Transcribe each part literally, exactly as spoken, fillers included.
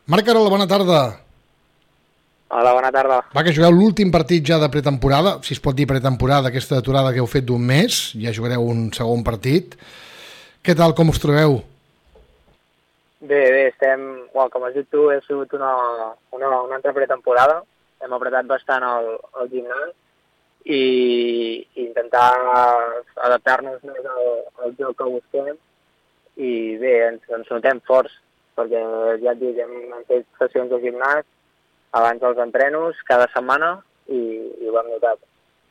Marc Carol, bona tarda. Hola, bona tarda. Va, que jugueu l'últim partit ja de pretemporada, si es pot dir pretemporada, aquesta aturada que heu fet d'un mes, ja jugareu un segon partit. Què tal, com us trobeu? Bé, bé, estem... Well, com has dit tu, ha sigut una, una, una altra pretemporada. Hem apretat bastant el, el gimnàs i, i intentar adaptar-nos més al, al joc que busquem. I bé, ens, ens notem forts, perquè ja et dic, hem, hem fet sessions de gimnàs abans dels entrenos, cada setmana, i, i ho hem notat.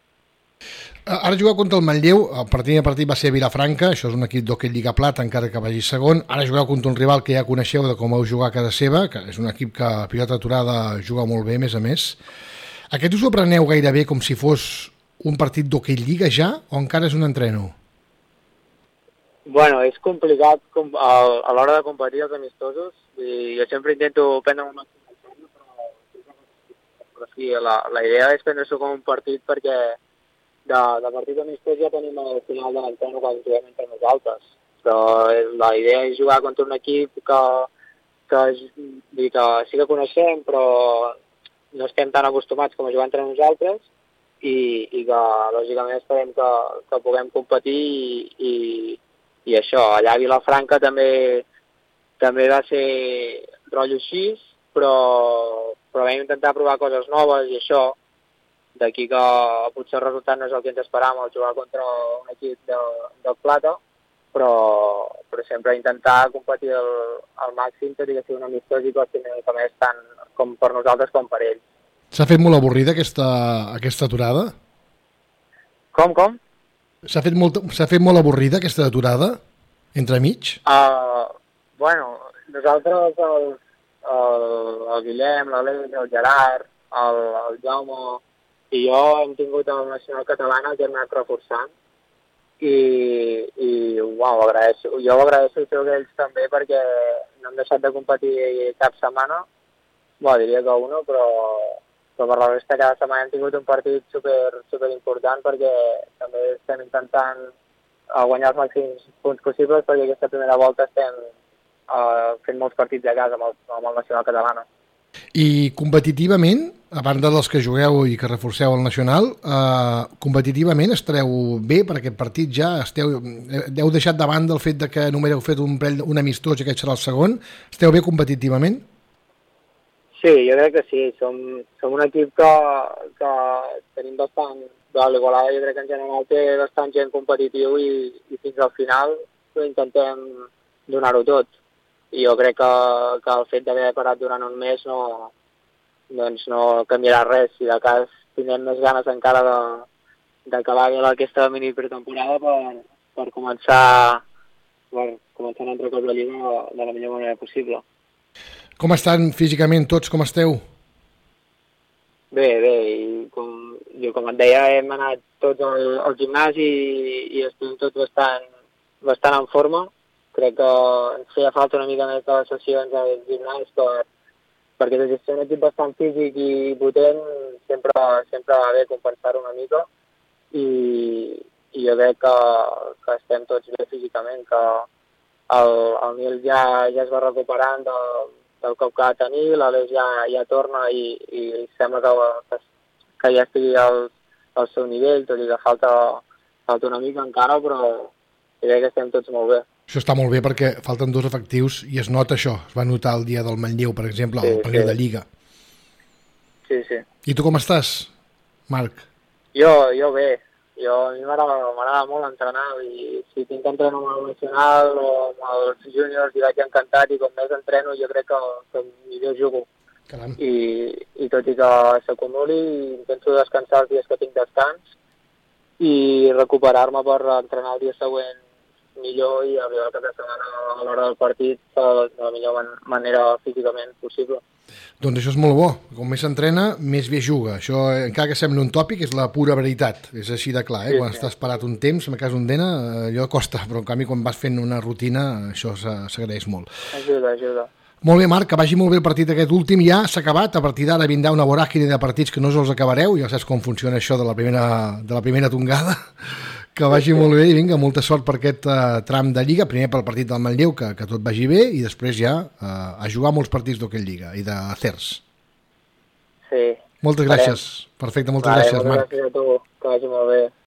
Ara jugueu contra el Manlleu, el primer partit va ser a Vilafranca, això és un equip d'hoquei Lliga Plata, encara que vagi segon. Ara jugueu contra un rival que ja coneixeu de com heu jugat a casa seva, que és un equip que a pilota aturada juga molt bé, a més a més. Aquest us ho preneu gairebé com si fos un partit d'hoquei Lliga ja, o encara és un entreno? Bueno, és complicat com, a, a l'hora de competir els amistosos, i jo sempre intento prendre un màxim de temps, però, però sí, la, la idea és prendre-s'ho com un partit perquè de, de partit amistós ja tenim el final de l'entreno quan juguem entre nosaltres. Però la idea és jugar contra un equip que, que, dir, que sí que coneixem, però no estem tan acostumats com a jugar entre nosaltres i, i que lògicament esperem que, que puguem competir i, i, i això. Allà a Vilafranca també, també va ser rotllo així, però, però vam intentar provar coses noves i això, d'aquí que potser el resultat no és el que ens esperàvem al jugar contra un equip de, de Plata, però, però sempre intentar competir al, al màxim, tot i que sigui un amistós i costi una mica més tant com per nosaltres com per ells. S'ha fet molt avorrida aquesta, aquesta aturada? Com, com? S'ha fet, molt, s'ha fet molt avorrida aquesta aturada, entremig? Uh, bueno, nosaltres, el, el, el Guillem, l'Aleix, el Gerard, el, el Jaume i jo hem tingut el nacional catalana que hem anat reforçant i, i uau, agraeixo. Jo ho agraeixo i crec que ells també perquè no hem deixat de competir cap setmana, bueno, diria que una, però, però per la resta cada setmana hem tingut un partit super, super important perquè també estem intentant guanyar els màxims punts possibles perquè aquesta primera volta estem uh, fent molts partits a casa amb el, amb el nacional catalana. I competitivament, a banda dels que jugueu i que reforceu el nacional, eh, competitivament estareu bé per aquest partit ja? Esteu, heu deixat davant del fet de que només heu fet un, un amistós i aquest serà el segon? Esteu bé competitivament? Sí, jo crec que sí. Som, som un equip que, que tenim bastant... L'Igualada jo crec que en general té bastant gent competitiu i, i fins al final intentem donar-ho tot. I jo crec que, que el fet d'haver parat durant un mes no, doncs no canviarà res. Si de cas tindrem més ganes encara d'acabar aquesta mini pretemporada per, per començar per començar un altre cop la Lliga de la millor manera possible. Com estan físicament tots? Com esteu? Bé, bé. I com, jo, com et deia, hem anat tots al, al gimnàs i, i estem tots bastant, bastant en forma. Crec que ens feia falta una mica més de les sessions al gimnàs per, perquè des de ser un equip bastant físic i potent sempre, sempre va bé compensar-ho una mica i, i jo crec que, que estem tots bé físicament, que el, el Nil ja, ja es va recuperant del, del cop que va tenir, l'Aleix ja, ja torna i, i sembla que, que ja estigui al, al seu nivell, tot i que falta, falta una mica encara, però jo crec que estem tots molt bé. Això està molt bé perquè falten dos efectius i es nota això. Es va notar el dia del Manlleu, per exemple, sí, el partit sí. de Lliga. Sí, sí. I tu com estàs, Marc? Jo, jo bé. Jo, a mi m'agrada molt entrenar i si tinc que entrenar amb el nacional o amb els júniors i vaig encantat i com més entreno jo crec que, que millor jugo. Caram. I, i tot i que s'acumuli intento descansar els dies que tinc descans i recuperar-me per entrenar el dia següent millor i arribar cada setmana a l'hora del partit de la millor man manera físicament possible. Doncs això és molt bo. Com més s'entrena, més bé juga. Això, encara que sembli un tòpic, és la pura veritat. És així de clar, eh? Sí, quan sí. Estàs parat un temps, en el cas d'un dena, allò costa, però en canvi quan vas fent una rutina, això s'agraeix molt. Ajuda, ajuda. Molt bé, Marc, que vagi molt bé el partit aquest últim. Ja s'ha acabat, a partir d'ara vindrà una voràgine de partits que no us els acabareu, ja saps com funciona això de la primera, de la primera tongada, Que vagi molt bé i vinga, molta sort per aquest uh, tram de Lliga, primer pel partit del Manlleu, que, que tot vagi bé, i després ja uh, a jugar molts partits d'Hockey Lliga i de Cers. Sí. Moltes gràcies. Perfecte, moltes vale, gràcies, moltes Marc. Gràcies a tu, que vagi molt bé.